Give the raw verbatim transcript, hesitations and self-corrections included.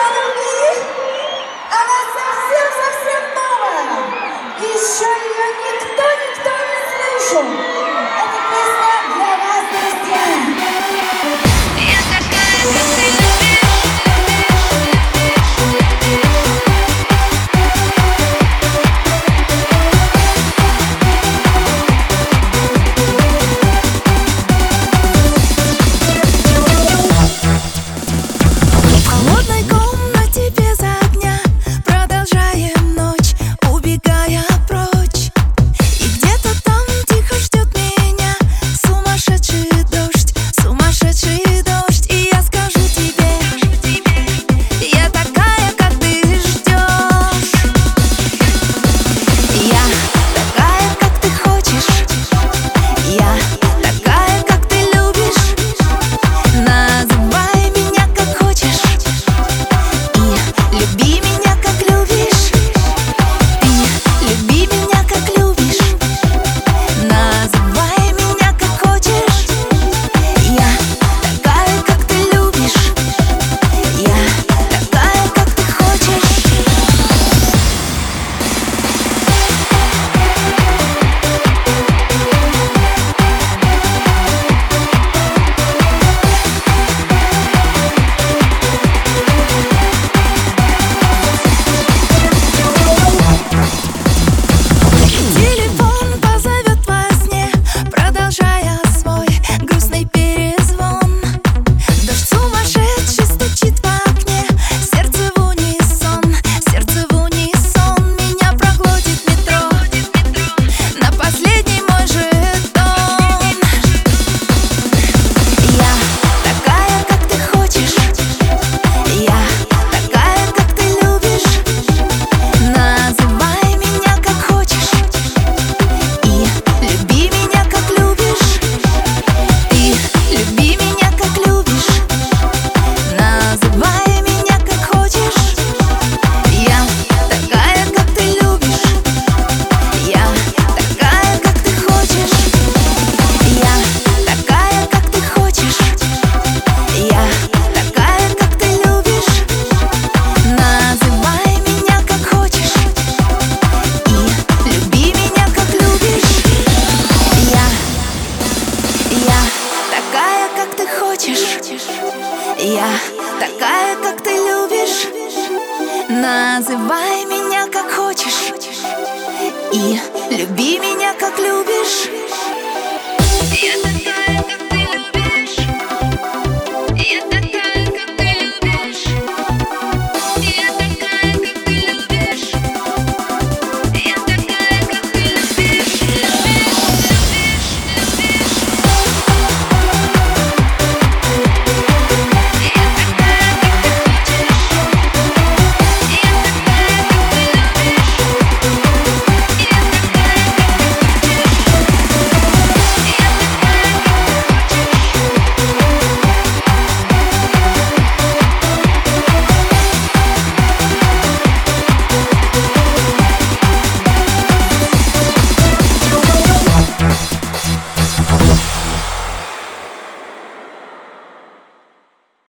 любви, она совсем-совсем новая. Еще ее никто, никто не слышал. Эта песня для вас, друзья. Я такая, как ты любишь. В холодной комнате без огня продолжаем ночь, убегая прочь. И где-то там тихо ждет меня сумасшедший дождь, сумасшедший дождь. И я скажу тебе, я такая, как ты ждешь. Я такая, как ты хочешь. Я такая, как ты любишь. Называй меня как хочешь и люби меня как любишь. Ты люби меня как любишь. Называй меня как хочешь. Я такая, как ты любишь. Я такая, как ты хочешь. Телефон позовет во сне, продолжая свой грустный перезвон. Дождь сумасшедший стучит в окне, сердце в унисон, сердце в унисон. Меня проглотит метро на последний мой жетон. Я такая, как ты хочешь. Я такая, как ты любишь. Называй меня как хочешь и люби меня как любишь. Ты люби меня как любишь. Называй меня как хочешь. Я такая, как ты любишь. Я такая, как ты хочешь. Я такая, как ты хочешь. Я такая, как ты любишь. Называй меня как хочешь и люби меня как любишь. Я, я такая, как ты хочешь. Я такая, как ты любишь. Называй меня как хочешь и люби меня как любишь.